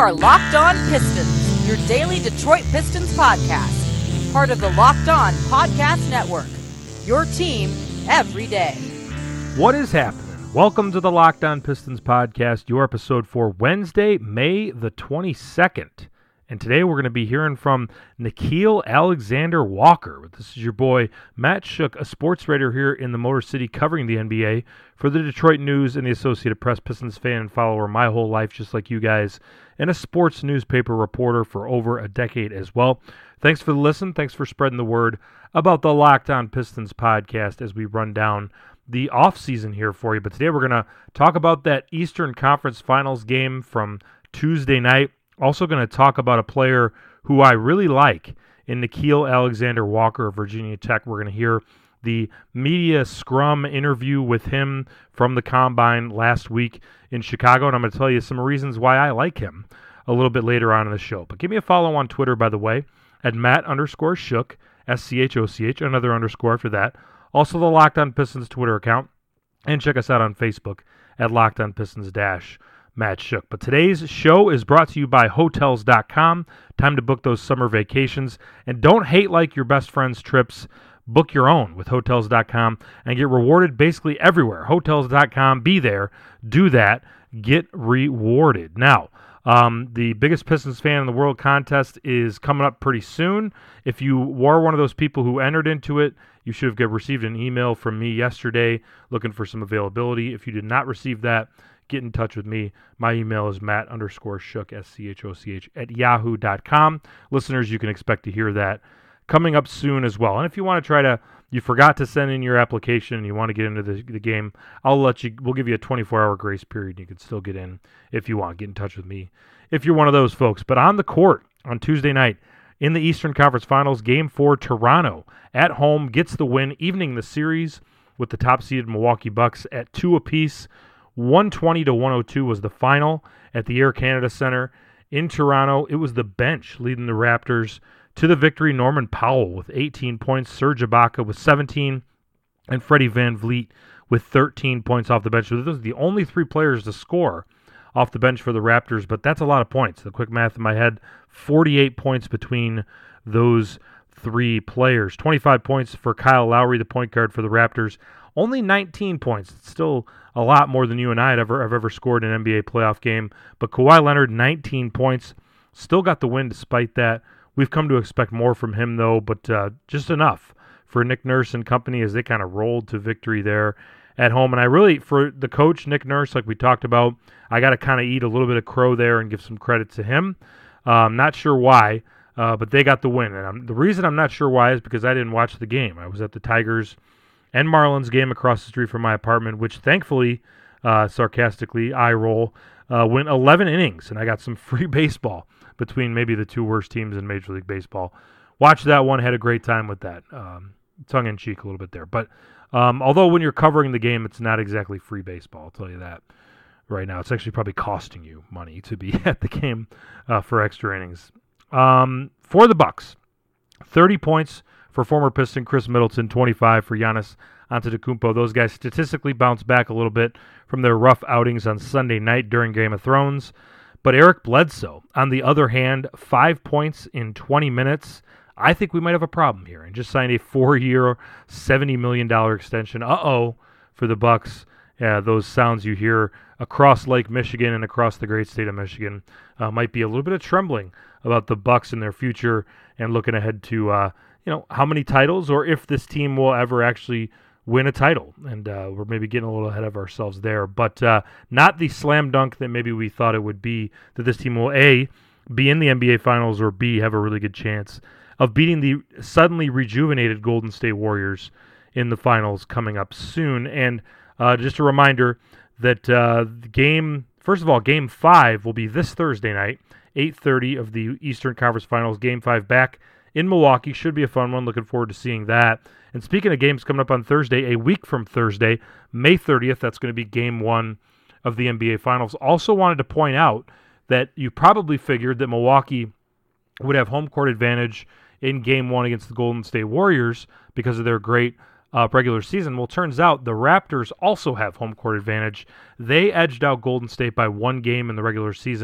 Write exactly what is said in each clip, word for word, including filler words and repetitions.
are Locked On Pistons, your daily Detroit Pistons podcast. Part of the Locked On Podcast Network, your team every day. What is happening? Welcome to the Locked On Pistons podcast, your episode for Wednesday, May the twenty-second. And today we're going to be hearing from Nickeil Alexander-Walker. This is your boy, Matt Shook, a sports writer here in the Motor City covering the N B A for the Detroit News and the Associated Press. Pistons fan and follower my whole life, just like you guys, and a sports newspaper reporter for over a decade as well. Thanks for the listen. Thanks for spreading the word about the Locked On Pistons podcast as we run down the offseason here for you. But today we're going to talk about that Eastern Conference Finals game from Tuesday night. Also going to talk about a player who I really like in Nickeil Alexander-Walker of Virginia Tech. We're going to hear the media scrum interview with him from the Combine last week in Chicago, and I'm going to tell you some reasons why I like him a little bit later on in the show. But give me a follow on Twitter, by the way, at Matt underscore Shook, S C H O C H, another underscore after that. Also the Locked On Pistons Twitter account, and check us out on Facebook at Locked On Pistons dash Matt Shook. But today's show is brought to you by Hotels dot com. Time to book those summer vacations. And don't hate like your best friend's trips. Book your own with Hotels dot com and get rewarded basically everywhere. Hotels dot com, be there, do that, get rewarded. Now, um, the biggest Pistons fan in the world contest is coming up pretty soon. If you were one of those people who entered into it, you should have received an email from me yesterday looking for some availability. If you did not receive that, get in touch with me. My email is Matt underscore Shook, S C H O C H, at yahoo dot com. Listeners, you can expect to hear that coming up soon as well. And if you want to try to, you forgot to send in your application and you want to get into the, the game, I'll let you, we'll give you a twenty-four hour grace period. You can still get in if you want. Get in touch with me if you're one of those folks. But on the court on Tuesday night in the Eastern Conference Finals, Game four, Toronto at home gets the win, evening the series with the top-seeded Milwaukee Bucks at two apiece. one twenty to one oh two was the final at the Air Canada Center in Toronto. It was the bench leading the Raptors to the victory. Norman Powell with eighteen points, Serge Ibaka with seventeen, and Freddie Van Vliet with thirteen points off the bench. So those are the only three players to score off the bench for the Raptors, but that's a lot of points. The quick math in my head, forty-eight points between those three players. twenty-five points for Kyle Lowry, the point guard for the Raptors. Only nineteen points. It's still a lot more than you and I have ever, have ever scored in an N B A playoff game. But Kawhi Leonard, nineteen points. Still got the win despite that. We've come to expect more from him, though, but uh, just enough for Nick Nurse and company as they kind of rolled to victory there at home. And I really, for the coach, Nick Nurse, like we talked about, I got to kind of eat a little bit of crow there and give some credit to him. I'm um, not sure why, uh, but they got the win. And I'm, the reason I'm not sure why is because I didn't watch the game. I was at the Tigers and Marlins game across the street from my apartment, which thankfully, uh, sarcastically, I roll, uh, went eleven innings, and I got some free baseball between maybe the two worst teams in Major League Baseball. Watched that one, had a great time with that. Um, tongue-in-cheek a little bit there. But um, although when you're covering the game, it's not exactly free baseball, I'll tell you that right now. It's actually probably costing you money to be at the game uh, for extra innings. Um, for the Bucks, thirty points for former Piston Chris Middleton, twenty-five for Giannis Antetokounmpo. Those guys statistically bounced back a little bit from their rough outings on Sunday night during Game of Thrones. But Eric Bledsoe, on the other hand, five points in twenty minutes. I think we might have a problem here. And just signed a four-year, seventy million dollars extension. Uh-oh, for the Bucks. Yeah, those sounds you hear across Lake Michigan and across the great state of Michigan uh, might be a little bit of trembling about the Bucks and their future and looking ahead to uh, you know, how many titles or if this team will ever actually win a title. And uh, we're maybe getting a little ahead of ourselves there. But uh, not the slam dunk that maybe we thought it would be, that this team will, A, be in the N B A Finals, or B, have a really good chance of beating the suddenly rejuvenated Golden State Warriors in the finals coming up soon. And uh, just a reminder that uh, the game, first of all, Game five will be this Thursday night, eight thirty of the Eastern Conference Finals. Game five back in Milwaukee. Should be a fun one. Looking forward to seeing that. And speaking of games coming up on Thursday, a week from Thursday, May thirtieth, that's going to be Game one of the N B A Finals. Also wanted to point out that you probably figured that Milwaukee would have home court advantage in Game one against the Golden State Warriors because of their great uh, regular season. Well, turns out the Raptors also have home court advantage. They edged out Golden State by one game in the regular season,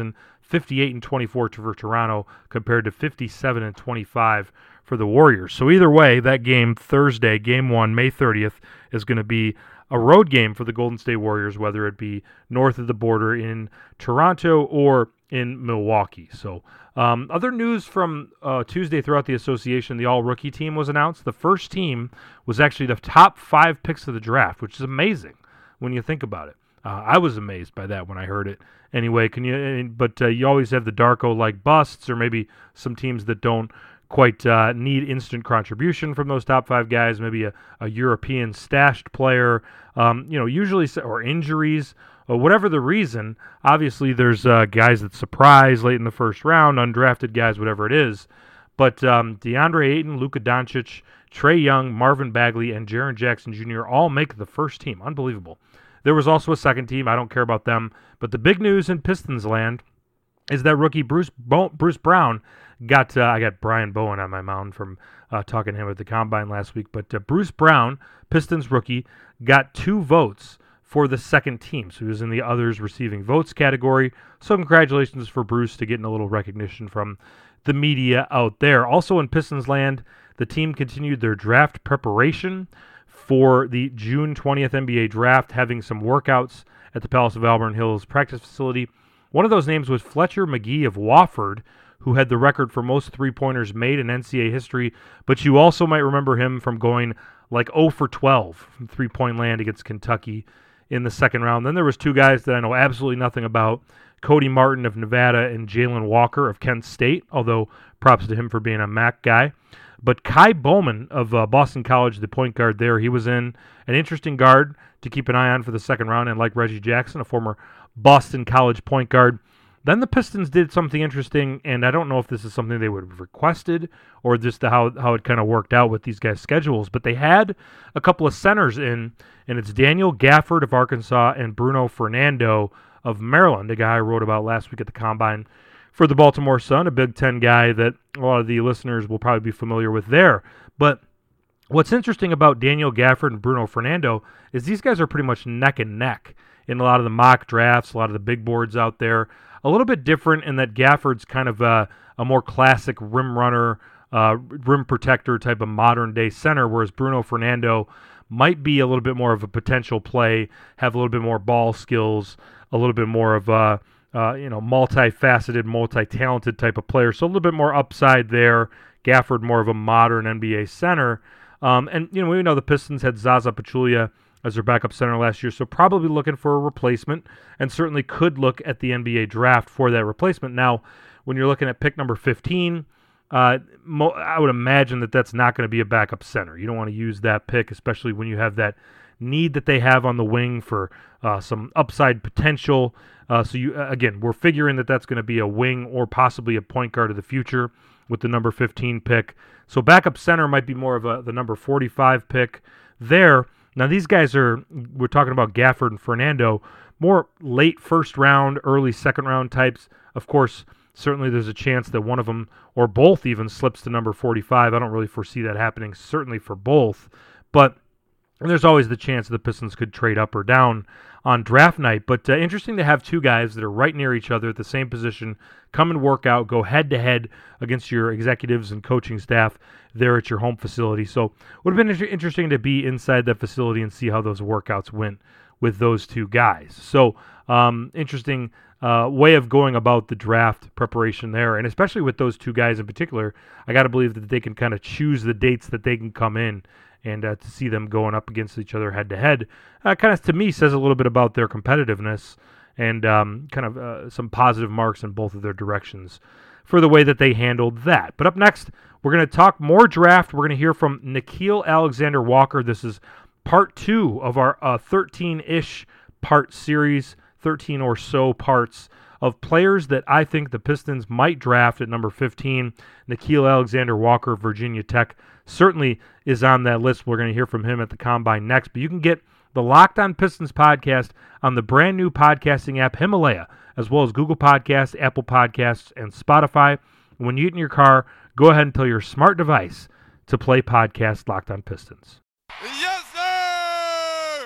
fifty-eight and twenty-four for Toronto compared to fifty-seven and twenty-five for the Warriors. So either way, that game Thursday, game one, May thirtieth, is going to be a road game for the Golden State Warriors, whether it be north of the border in Toronto or in Milwaukee. So um, other news from uh, Tuesday throughout the association, the all-rookie team was announced. The first team was actually the top five picks of the draft, which is amazing when you think about it. Uh, I was amazed by that when I heard it. Anyway, can you? But uh, you always have the Darko-like busts, or maybe some teams that don't quite uh, need instant contribution from those top five guys, maybe a, a European stashed player, um, you know, usually, or injuries, or whatever the reason. Obviously, there's uh, guys that surprise late in the first round, undrafted guys, whatever it is. But um, DeAndre Ayton, Luka Doncic, Trae Young, Marvin Bagley, and Jaren Jackson Junior all make the first team. Unbelievable. There was also a second team. I don't care about them. But the big news in Pistons land is that rookie Bruce Bo- Bruce Brown got, uh, I got Brian Bowen on my mound from uh, talking to him at the Combine last week, but uh, Bruce Brown, Pistons rookie, got two votes for the second team. So he was in the others receiving votes category. So congratulations for Bruce to getting a little recognition from the media out there. Also in Pistons land, the team continued their draft preparation for the June twentieth N B A draft, having some workouts at the Palace of Auburn Hills practice facility. One of those names was Fletcher McGee of Wofford, who had the record for most three-pointers made in N C double A history, but you also might remember him from going like oh for twelve from three-point land against Kentucky in the second round. Then there was two guys that I know absolutely nothing about, Cody Martin of Nevada and Jalen Walker of Kent State, although props to him for being a M A C guy. But Kai Bowman of uh, Boston College, the point guard there, he was in an interesting guard to keep an eye on for the second round, and like Reggie Jackson, a former Boston College point guard. Then the Pistons did something interesting, and I don't know if this is something they would have requested or just how, how it kind of worked out with these guys' schedules, but they had a couple of centers in, and it's Daniel Gafford of Arkansas and Bruno Fernando of Maryland, a guy I wrote about last week at the Combine for the Baltimore Sun, a Big Ten guy that a lot of the listeners will probably be familiar with there. But what's interesting about Daniel Gafford and Bruno Fernando is these guys are pretty much neck and neck in a lot of the mock drafts, a lot of the big boards out there. A little bit different in that Gafford's kind of a, a more classic rim runner, uh, rim protector type of modern-day center, whereas Bruno Fernando might be a little bit more of a potential play, have a little bit more ball skills, a little bit more of a Uh, you know, multifaceted, multi-talented type of player. So a little bit more upside there. Gafford, more of a modern N B A center. Um, and, you know, we know the Pistons had Zaza Pachulia as their backup center last year, so probably looking for a replacement and certainly could look at the N B A draft for that replacement. Now, when you're looking at pick number fifteen, uh, mo- I would imagine that that's not going to be a backup center. You don't want to use that pick, especially when you have that need that they have on the wing for uh, some upside potential. Uh, so, you again, we're figuring that that's going to be a wing or possibly a point guard of the future with the number fifteen pick. So backup center might be more of a the number forty-five pick there. Now, these guys are, we're talking about Gafford and Fernando, more late first round, early second round types. Of course, certainly there's a chance that one of them or both even slips to number forty-five. I don't really foresee that happening, certainly for both. But and there's always the chance the Pistons could trade up or down on draft night. But uh, interesting to have two guys that are right near each other at the same position come and work out, go head-to-head against your executives and coaching staff there at your home facility. So it would have been inter- interesting to be inside that facility and see how those workouts went with those two guys. So um, interesting uh, way of going about the draft preparation there. And especially with those two guys in particular, I got to believe that they can kind of choose the dates that they can come in. And uh, to see them going up against each other head-to-head uh, kind of, to me, says a little bit about their competitiveness and um, kind of uh, some positive marks in both of their directions for the way that they handled that. But up next, we're going to talk more draft. We're going to hear from Nickeil Alexander-Walker. This is part two of our uh, thirteen-ish part series, thirteen or so parts of players that I think the Pistons might draft at number fifteen. Nickeil Alexander-Walker, Virginia Tech, certainly is on that list. We're going to hear from him at the Combine next. But you can get the Locked On Pistons podcast on the brand new podcasting app Himalaya, as well as Google Podcasts, Apple Podcasts, and Spotify. When you get in your car, go ahead and tell your smart device to play podcast Locked On Pistons. Yes, sir!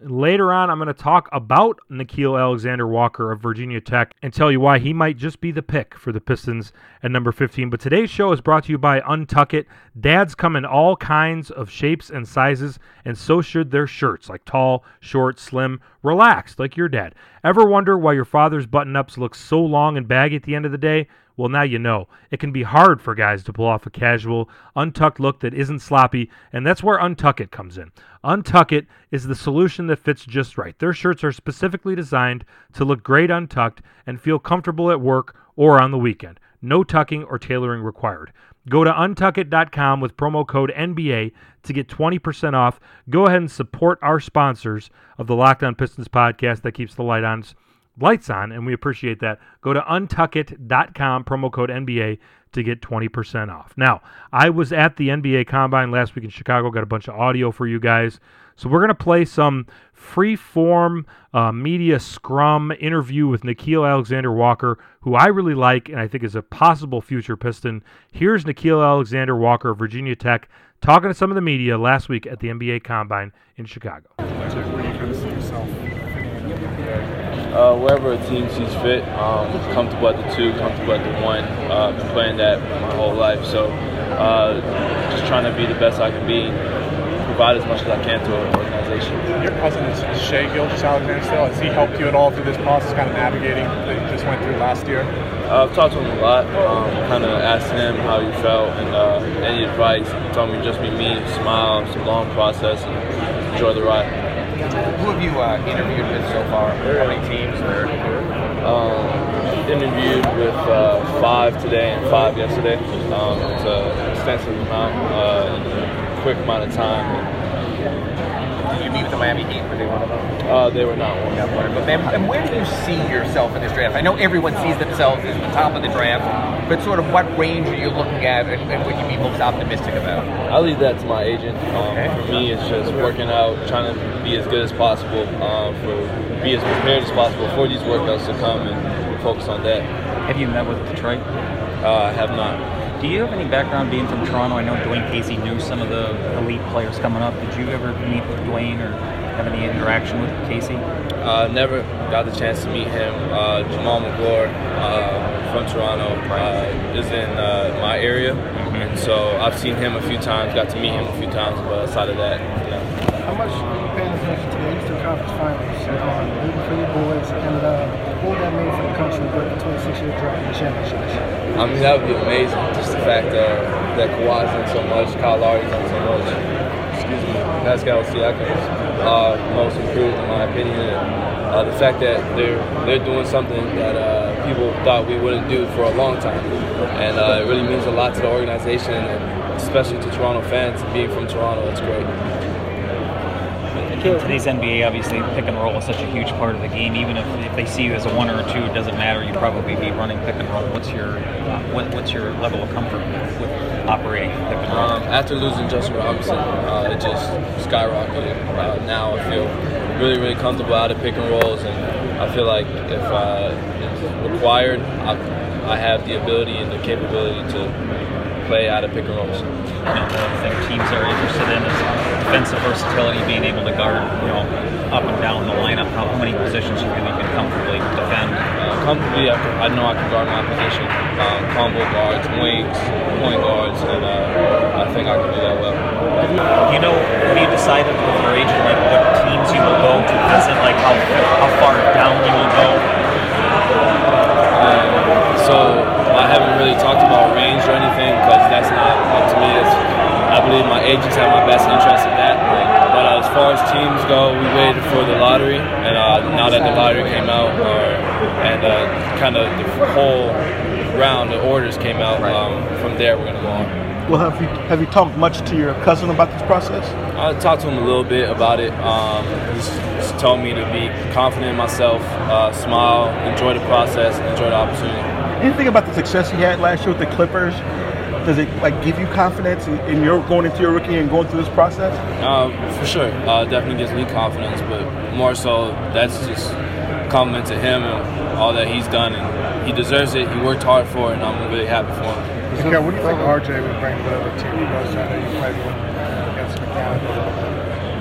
Later on, I'm going to talk about Nickeil Alexander-Walker of Virginia Tech and tell you why he might just be the pick for the Pistons at number fifteen. But today's show is brought to you by Untuck It. Dads come in all kinds of shapes and sizes, and so should their shirts, like tall, short, slim, relaxed, like your dad. Ever wonder why your father's button-ups look so long and baggy at the end of the day? Well, now you know. It can be hard for guys to pull off a casual, untucked look that isn't sloppy, and that's where Untuck It comes in. Untuck It is the solution that fits just right. Their shirts are specifically designed to look great untucked and feel comfortable at work or on the weekend. No tucking or tailoring required. Go to untuck it dot com with promo code N B A to get twenty percent off. Go ahead and support our sponsors of the Locked On Pistons podcast that keeps the light on. lights on, and we appreciate that. Go to untuck it dot com, promo code N B A, to get twenty percent off. Now, I was at the N B A Combine last week in Chicago, got a bunch of audio for you guys. So we're going to play some free-form uh, media scrum interview with Nickeil Alexander-Walker, who I really like and I think is a possible future Piston. Here's Nickeil Alexander-Walker of Virginia Tech talking to some of the media last week at the N B A Combine in Chicago. Uh, wherever a team sees fit, um, comfortable at the two, comfortable at the one. Uh, I've been playing that my whole life, so uh, just trying to be the best I can be, provide as much as I can to an organization. Your cousin is Shai Gilgeous-Alexander still. Has he helped you at all through this process, kind of navigating that you just went through last year? Uh, I've talked to him a lot, um, kind of asked him how he felt and uh, any advice. He told me just be me, smile, it's a long process, and enjoy the ride. Who have you uh, interviewed with so far? How many teams? Or? Um, interviewed with uh, five today and five yesterday. Um, it's an extensive amount, uh, in a quick amount of time. Did you meet with the Miami Heat? Were they one of them? Uh, they were not one. Not one of them. And, and where do you see yourself in this draft? I know everyone sees themselves as the top of the draft, but sort of what range are you looking at and, and what you be most optimistic about? I leave that to my agent. Um, Okay. For me, it's just working out, trying to be as good as possible, uh, for be as prepared as possible for these workouts to come and focus on that. Have you met with Detroit? Uh, I have not. Do you have any background being from Toronto? I know Dwayne Casey knew some of the elite players coming up. Did you ever meet with Dwayne or have any interaction with Casey? Uh, never got the chance to meet him. Uh, Jamal McGlure uh, from Toronto uh, is in uh, my area, Mm-hmm. and so I've seen him a few times, got to meet him a few times, but outside of that, yeah. How much are you paying attention to the Eastern Conference Finals? Um, rooting for your boys, and uh, what would that mean for the country with the twenty-six year drought and championships? I mean, that would be amazing. Just the fact uh, that Kawhi's done so much, Kyle Lowry's done so much. Excuse me, Pascal Siakam's uh, most improved in my opinion. And, uh, the fact that they're they're doing something that uh, people thought we wouldn't do for a long time, and uh, it really means a lot to the organization, and especially to Toronto fans. Being from Toronto, it's great. In today's N B A, obviously, pick and roll is such a huge part of the game. Even if, if they see you as a one or a two, it doesn't matter. You probably be running pick and roll. What's your uh, what, what's your level of comfort with, with operating pick and roll? Um, after losing Justin Robinson, uh, it just skyrocketed. Uh, now I feel really, really comfortable out of pick and rolls, and I feel like if uh, it's required, I, I have the ability and the capability to play out of pick and rolls. You know, one thing teams are interested in is defensive versatility, being able to guard, you know, up and down the lineup. How many positions you feel you can comfortably defend? Uh, comfortably, I, can, I know I can guard my position. Um, combo guards, wings, point guards, and uh, I think I can do that well. Do you know, have you decided with your agent, like, what teams you will go to visit, like how how far down you will go? Um, so I haven't really talked about range or anything because that's not up to me. It's, I believe my agents have my best interest in that. But uh, as far as teams go, we waited for the lottery, and uh, now that the lottery came out, or, and uh, kind of the whole round, the orders came out, um, from there we're going to go on. Well, have you have you talked much to your cousin about this process? I talked to him a little bit about it. Um, he's, he's told me to be confident in myself, uh, smile, enjoy the process, enjoy the opportunity. Anything about the success he had last year with the Clippers? Does it like give you confidence in, in your going into your rookie and going through this process? Um, for sure, uh, definitely gives me confidence, but more so that's just a compliment to him and all that he's done, and he deserves it. He worked hard for it, and I'm really happy for him. Okay, what do you think R J would bring to whatever team he goes to? I know you played with against McCann.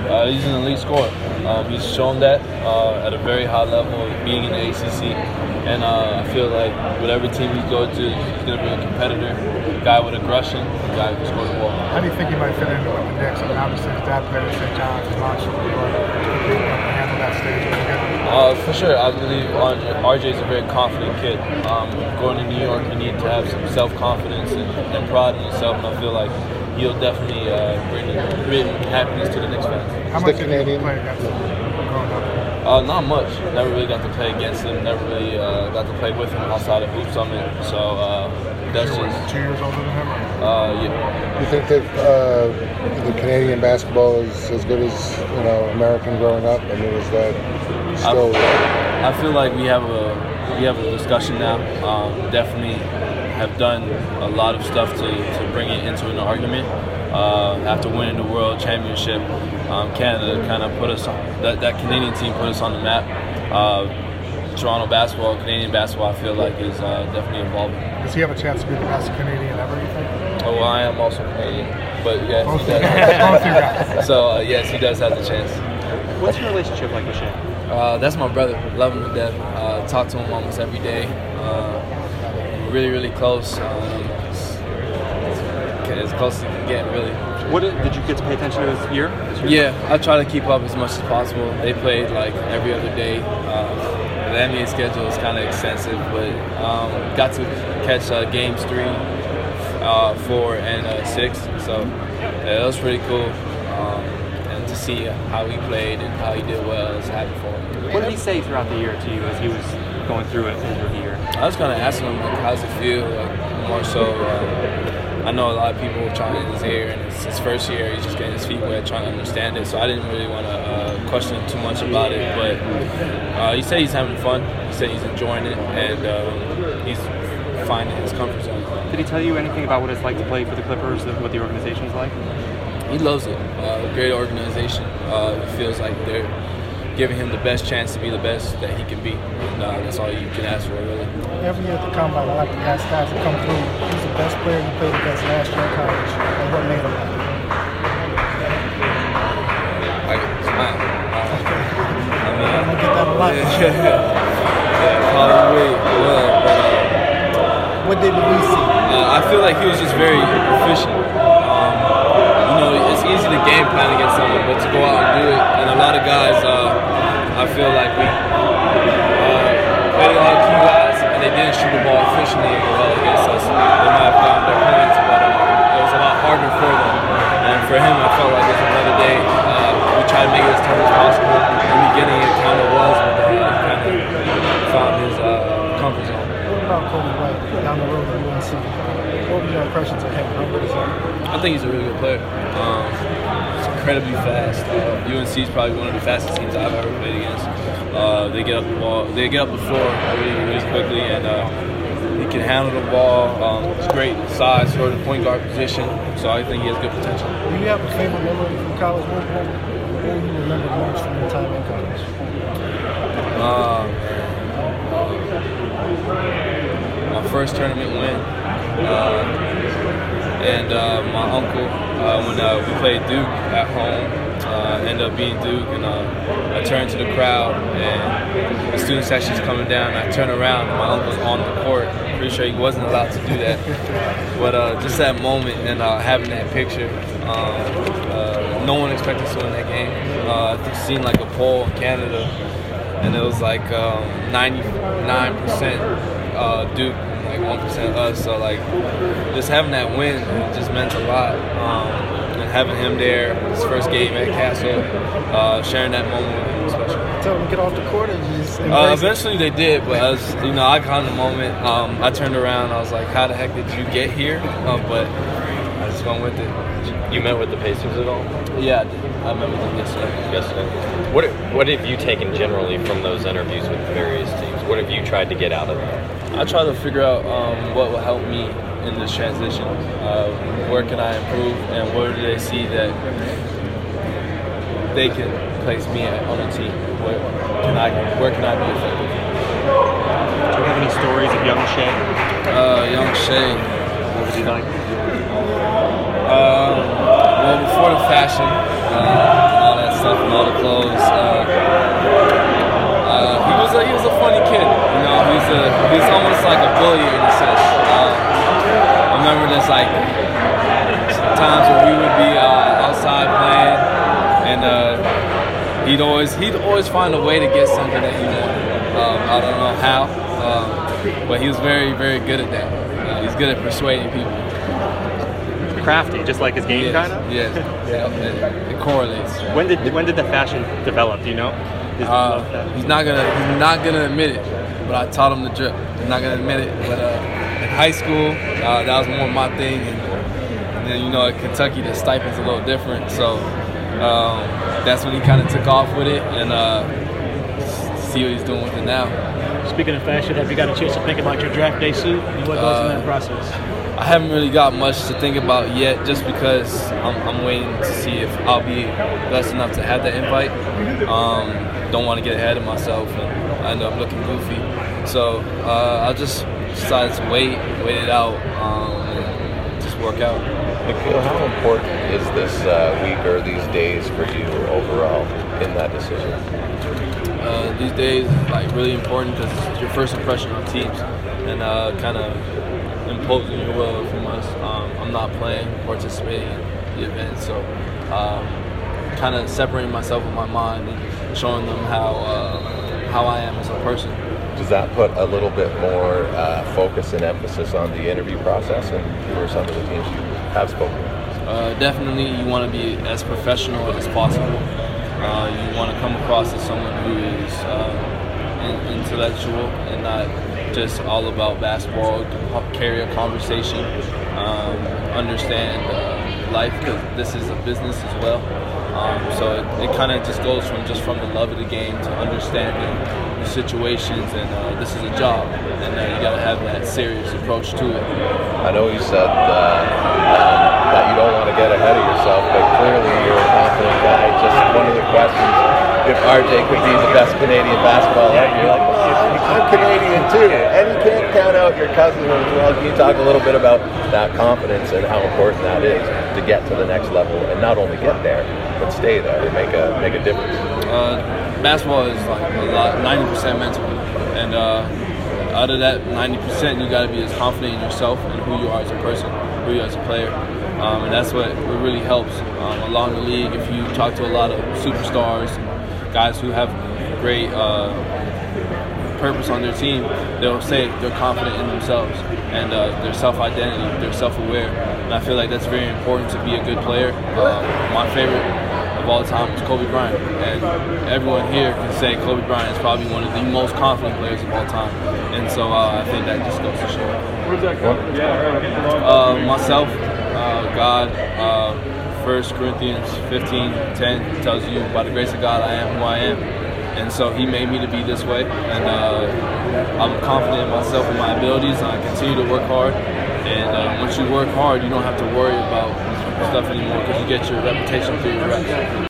Uh, he's an elite scorer. Um, he's shown that uh, at a very high level, being in the A C C. And uh, I feel like whatever team he goes to, he's going to be a competitor, a guy with aggression, a guy who can score the ball. How do you think he might fit into with the Knicks? I mean, obviously his dad played at Saint John's, his mom's from New York. He can handle that stage really good. Uh, for sure, I believe R J is a very confident kid. Um, going to New York, you need to have some self-confidence and, and pride in yourself, and I feel like he'll definitely uh, bring, bring happiness to the Knicks fans. How much did you play against him growing up? Uh, not much. Never really got to play against him. Never really uh, got to play with him outside of Hoop Summit. So uh, that's Two, just two years older than him? uh, yeah. You think that uh, the Canadian basketball is as good as, you know, American growing up? I mean, is that still? I, I feel like we have a we have a discussion now. Um, definitely have done a lot of stuff to, to bring it into an argument. Uh, after winning the World Championship, um, Canada kind of put us on, that, that Canadian team put us on the map. Uh, Toronto basketball, Canadian basketball, I feel like is uh, definitely evolving. Does he have a chance to be the best Canadian ever, you think? Oh, well, I am also Canadian, but yes, Both he does. both you guys. So uh, yes, he does have the chance. What's your relationship like with Shea? Uh, that's my brother. Love him to death. Uh, talk to him almost every day. Uh, really, really close. Um, as close as you can get, really. What did, did you get to pay attention to this year? This year? Yeah, I try to keep up as much as possible. They played like every other day. Um, the N B A schedule is kind of extensive, but um, got to catch uh, games three, uh, four, and uh, six. So yeah, that was pretty cool. Um, and to see how he played and how he did well, I was happy for him. What did he say throughout the year to you as he was going through it his rookie year? I was kind of asking him, like, how's it feel? Like, more so, uh, I know a lot of people trying in his ear, and it's his first year. He's just getting his feet wet, trying to understand it. So I didn't really want to uh, question him too much about it. But uh, he said he's having fun. He said he's enjoying it, and um, he's finding his comfort zone. Did he tell you anything about what it's like to play for the Clippers, what the organization is like? He loves it. Uh, great organization. Uh, it feels like they're giving him the best chance to be the best that he can be. And uh, that's all you can ask for, really. Every year at the Combine, I like to ask guys to come through. Who's the best player you played against last year in college, and what made him happy? Like, smile. Uh, I mean, I'm gonna get that a lot. Yeah, yeah, Colin Wade. Well, but, uh, What did we see? uh, I feel like he was just very efficient. Um, you know, it's easy to game plan against someone, but to go out and do it, and a lot of guys, uh, I feel like we uh, played a lot of key guys, and they didn't shoot the ball efficiently well against us. They might have gotten their points, but uh, it was a lot harder for them. And for him, I felt like it was another day. Uh, we tried to make it as tough as possible. In the beginning, it kind of was, but then he kind of found his uh, comfort zone. What about Kobe White down the road at U N C? What were your impressions of him? How good is he? I think he's a really good player. Um, he's incredibly fast. Uh, U N C is probably one of the fastest teams I've ever played against. Uh, they get up the ball, they get up the floor really, really quickly, and uh, he can handle the ball. Um, it's great size for the point guard position, so I think he has good potential. Do you have a favorite memory from college? What, what, what do you remember most from your time in college? Um, my first tournament win, uh, and uh, my uncle, uh, when uh, we played Duke at home, uh, ended up being Duke, and uh, I turned to the crowd, and the student section's coming down, and I turn around, and my uncle's on the court. Pretty sure he wasn't allowed to do that, but uh, just that moment and uh, having that picture, um, uh, no one expected us to win that game. Uh, it seemed like a poll in Canada, and it was like um, ninety-nine percent uh, Duke, like one percent us. So like, just having that win, it just meant a lot. Um, and having him there, his first game at Castle, uh, sharing that moment with him was special. Tell him to get off the court and just Uh, embrace it? eventually they did, but as you know, I caught the moment. Um, I turned around, I was like, "How the heck did you get here?" Uh, but I just went with it. You met with the Pacers at all? Yeah, I did. I met with them yesterday. Yesterday. What What have you taken generally from those interviews with the various teams? What have you tried to get out of that? I try to figure out um, what will help me in this transition. Uh, where can I improve, and where do they see that they can place me at, on a team? Where can I Where can I be effective? Do you have any stories of young Shea? Uh, young Shea. What was he like? Uh, well, before the fashion uh, and all that stuff, to, he's almost like a bully in a sense. Uh, I remember there's like times where we would be uh, outside playing, and uh, he'd always he'd always find a way to get something that he wanted. Um, I don't know how, um, but he was very very good at that. Uh, he's good at persuading people. Crafty, just like his game, yes, kind of. Yes, yeah, it, it correlates. When did when did the fashion develop? Do you know? Uh, he's not gonna he's not gonna admit it, but I taught him the drip. He's not gonna admit it, but uh, in high school, uh, that was more my thing, and, and then you know at Kentucky the stipend's a little different, so um, that's when he kind of took off with it, and uh, see what he's doing with it now. Speaking of fashion, have you got a chance to think about your draft day suit and what goes uh, in that process? I haven't really got much to think about yet, just because I'm, I'm waiting to see if I'll be blessed enough to have that invite. Um, don't want to get ahead of myself and I end up looking goofy. So uh, I just decided to wait, wait it out, um, and just work out. Nikhil, how important is this uh, week or these days for you overall in that decision? Uh, these days is like really important because it's your first impression on teams, and uh, kind of imposing your will from us. Um, I'm not playing, participating in the event, so um, kind of separating myself with my mind and showing them how uh, how I am as a person. Does that put a little bit more uh, focus and emphasis on the interview process, and who are some of the teams you have spoken with? Uh, definitely, you want to be as professional as possible. Uh, you want to come across as someone who is uh, in- intellectual and not just all about basketball. Carry a conversation, um, understand uh, life, because this is a business as well. Um, so it, it kind of just goes from just from the love of the game to understanding the situations, and uh, this is a job, and uh, you got to have that serious approach to it. I know you said uh, um, that you don't want to get ahead of yourself, but clearly you're a confident guy. Just one of the questions, if R J could be the best Canadian basketball ever, you're like, well, I'm, I'm Canadian too. And you can't count out your cousin as well. Can you talk a little bit about that confidence and how important that is to get to the next level, and not only get there, but stay there and make a make a difference? Uh, basketball is like a lot, ninety percent mental, and uh, out of that ninety percent, you got to be as confident in yourself and who you are as a person, who you are as a player, um, and that's what really helps um, along the league. If you talk to a lot of superstars, guys who have great uh, purpose on their team, they'll say they're confident in themselves and uh, their self-identity, they're self-aware, and I feel like that's very important to be a good player. Uh, my favorite of all time is Kobe Bryant, and everyone here can say Kobe Bryant is probably one of the most confident players of all time, and so uh, I think that just goes to show. Where's that going? Uh, myself, uh, God, uh, First Corinthians fifteen ten tells you, by the grace of God, I am who I am. And so he made me to be this way, and uh, I'm confident in myself and my abilities, and I continue to work hard. And uh, once you work hard, you don't have to worry about stuff anymore, because you get your reputation through your reps.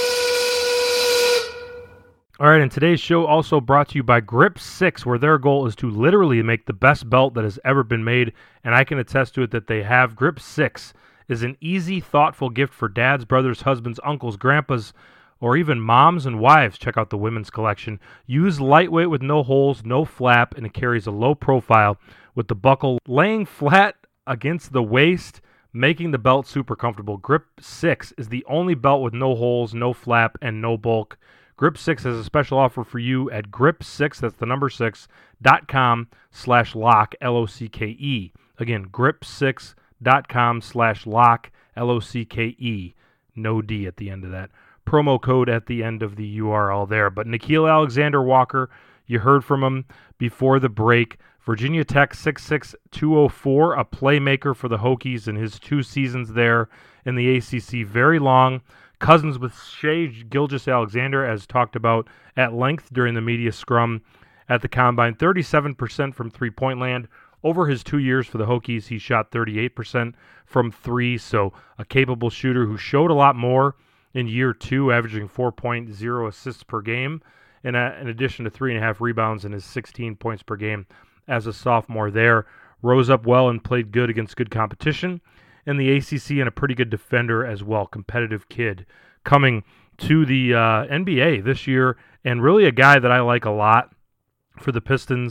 All right, and today's show also brought to you by Grip six, where their goal is to literally make the best belt that has ever been made, and I can attest to it that they have. Grip six is an easy, thoughtful gift for dads, brothers, husbands, uncles, grandpas, or even moms and wives. Check out the women's collection. Use lightweight with no holes, no flap, and it carries a low profile with the buckle laying flat against the waist, making the belt super comfortable. Grip six is the only belt with no holes, no flap, and no bulk. Grip six has a special offer for you at grip six, that's the number six, dot com slash lock, L O C K E. Again, grip six dot com slash lock, L O C K E. No D at the end of that. Promo code at the end of the U R L there. But Nikhil Alexander Walker, you heard from him before the break. Virginia Tech six six two oh four, a playmaker for the Hokies in his two seasons there in the A C C. Very long. Cousins with Shai Gilgeous-Alexander, as talked about at length during the media scrum at the Combine. thirty-seven percent from three-point land. Over his two years for the Hokies, he shot thirty-eight percent from three, so a capable shooter who showed a lot more in year two, averaging four point oh assists per game, and uh, in addition to three and a half rebounds in his sixteen points per game as a sophomore there. Rose up well and played good against good competition in the A C C, and a pretty good defender as well. Competitive kid coming to the uh, N B A this year, and really a guy that I like a lot for the Pistons.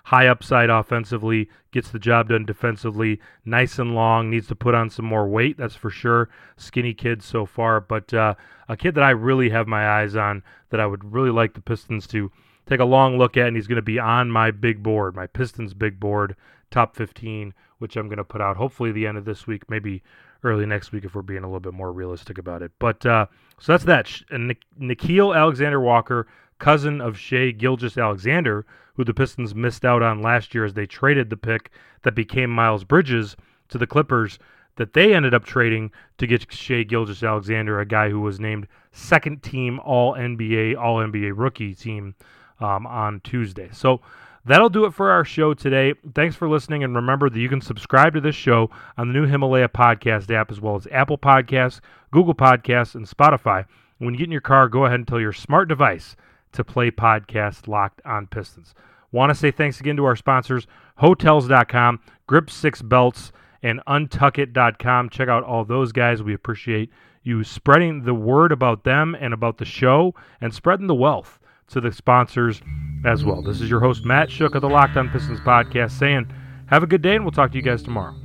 high upside offensively, gets the job done defensively, nice and long, needs to put on some more weight, that's for sure. Skinny kid so far, but uh, a kid that I really have my eyes on that I would really like the Pistons to take a long look at, and he's going to be on my big board, my Pistons big board, top fifteen, which I'm going to put out hopefully the end of this week, maybe early next week if we're being a little bit more realistic about it. But uh, so that's that. And Nickeil Alexander-Walker, cousin of Shai Gilgeous-Alexander, who the Pistons missed out on last year as they traded the pick that became Miles Bridges to the Clippers, that they ended up trading to get Shai Gilgeous-Alexander, a guy who was named second team All-N B A, All-N B A rookie team um, on Tuesday. So that'll do it for our show today. Thanks for listening, and remember that you can subscribe to this show on the new Himalaya podcast app, as well as Apple Podcasts, Google Podcasts, and Spotify. When you get in your car, go ahead and tell your smart device to play podcast Locked on Pistons. Want to say thanks again to our sponsors, Hotels dot com, Grip six Belts, and Untuck It dot com. Check out all those guys. We appreciate you spreading the word about them and about the show, and spreading the wealth to the sponsors as well. This is your host, Matt Shook of the Locked on Pistons podcast, saying have a good day, and we'll talk to you guys tomorrow.